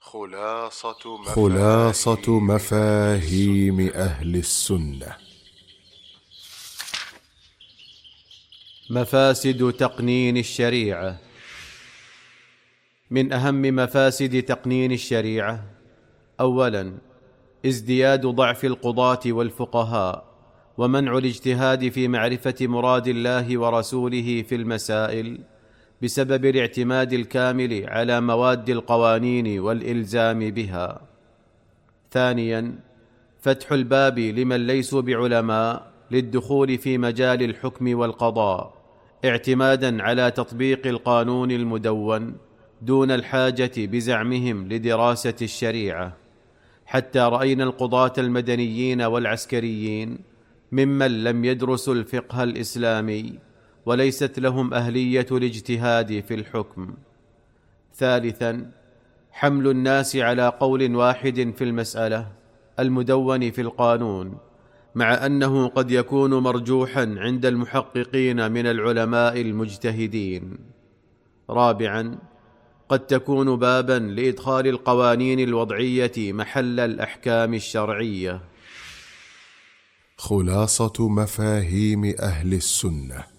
خلاصة مفاهيم أهل السنة. مفاسد تقنين الشريعة. من أهم مفاسد تقنين الشريعة: أولاً، ازدياد ضعف القضاة والفقهاء، ومنع الاجتهاد في معرفة مراد الله ورسوله في المسائل بسبب الاعتماد الكامل على مواد القوانين والإلزام بها. ثانياً، فتح الباب لمن ليسوا بعلماء للدخول في مجال الحكم والقضاء اعتماداً على تطبيق القانون المدون دون الحاجة بزعمهم لدراسة الشريعة، حتى رأينا القضاة المدنيين والعسكريين ممن لم يدرسوا الفقه الإسلامي وليست لهم أهلية الاجتهاد في الحكم. ثالثاً، حمل الناس على قول واحد في المسألة المدون في القانون، مع أنه قد يكون مرجوحاً عند المحققين من العلماء المجتهدين. رابعاً، قد تكون باباً لإدخال القوانين الوضعية محل الأحكام الشرعية. خلاصة مفاهيم أهل السنة.